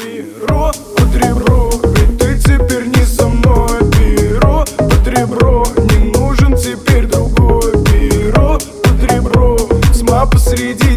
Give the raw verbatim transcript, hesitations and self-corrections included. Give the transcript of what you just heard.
Перо под ребро, ведь ты теперь не со мной. Перо под ребро, не нужен теперь другой. Перо под ребро, тьма посреди